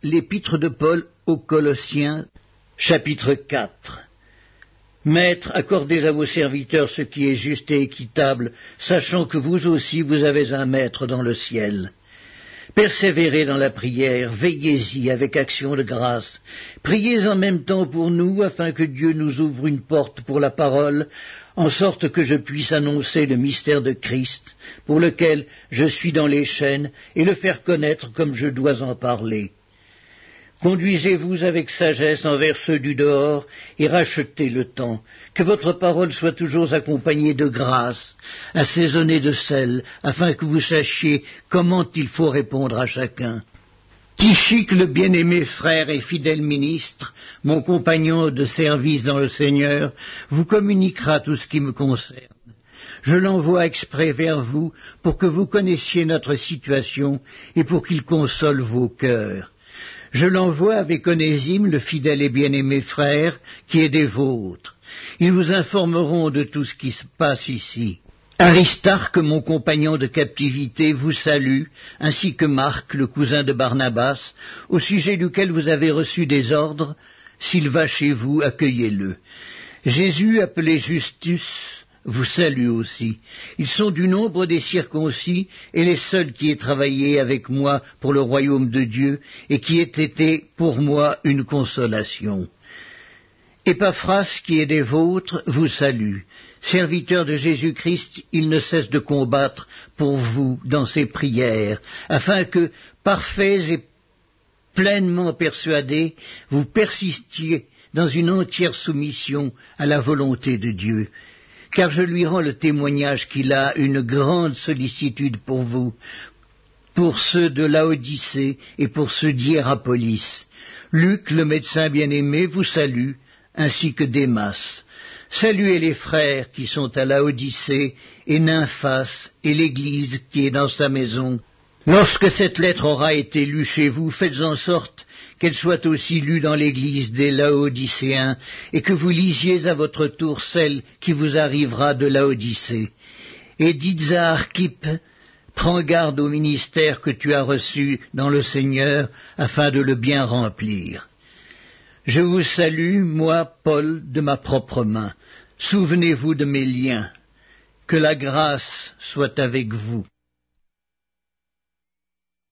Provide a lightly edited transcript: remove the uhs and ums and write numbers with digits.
L'épître de Paul aux Colossiens, chapitre 4. Maîtres, accordez à vos serviteurs ce qui est juste et équitable, sachant que vous aussi vous avez un Maître dans le ciel. Persévérez dans la prière, veillez-y avec action de grâce. Priez en même temps pour nous, afin que Dieu nous ouvre une porte pour la parole, en sorte que je puisse annoncer le mystère de Christ, pour lequel je suis dans les chaînes, et le faire connaître comme je dois en parler. Conduisez-vous avec sagesse envers ceux du dehors, et rachetez le temps. Que votre parole soit toujours accompagnée de grâce, assaisonnée de sel, afin que vous sachiez comment il faut répondre à chacun. Tychik, le bien-aimé frère et fidèle ministre, mon compagnon de service dans le Seigneur, vous communiquera tout ce qui me concerne. Je l'envoie exprès vers vous pour que vous connaissiez notre situation et pour qu'il console vos cœurs. Je l'envoie avec Onésime, le fidèle et bien-aimé frère, qui est des vôtres. Ils vous informeront de tout ce qui se passe ici. Aristarque, mon compagnon de captivité, vous salue, ainsi que Marc, le cousin de Barnabas, au sujet duquel vous avez reçu des ordres. S'il va chez vous, accueillez-le. Jésus, appelé Justus, vous salue aussi. Ils sont du nombre des circoncis et les seuls qui aient travaillé avec moi pour le royaume de Dieu et qui aient été pour moi une consolation. Épaphras, qui est des vôtres, vous salue. Serviteur de Jésus-Christ, il ne cesse de combattre pour vous dans ses prières, afin que, parfaits et pleinement persuadés, vous persistiez dans une entière soumission à la volonté de Dieu. Car je lui rends le témoignage qu'il a une grande sollicitude pour vous, pour ceux de Laodicée et pour ceux d'Hiérapolis. Luc, le médecin bien-aimé, vous salue, ainsi que Démas. Saluez les frères qui sont à Laodicée, et Nymphas, et l'Église qui est dans sa maison. Lorsque cette lettre aura été lue chez vous, faites en sorte qu'elle soit aussi lue dans l'Église des Laodicéens, et que vous lisiez à votre tour celle qui vous arrivera de Laodicée. Et dites à Archippe, prends garde au ministère que tu as reçu dans le Seigneur, afin de le bien remplir. Je vous salue, moi, Paul, de ma propre main. Souvenez-vous de mes liens. Que la grâce soit avec vous.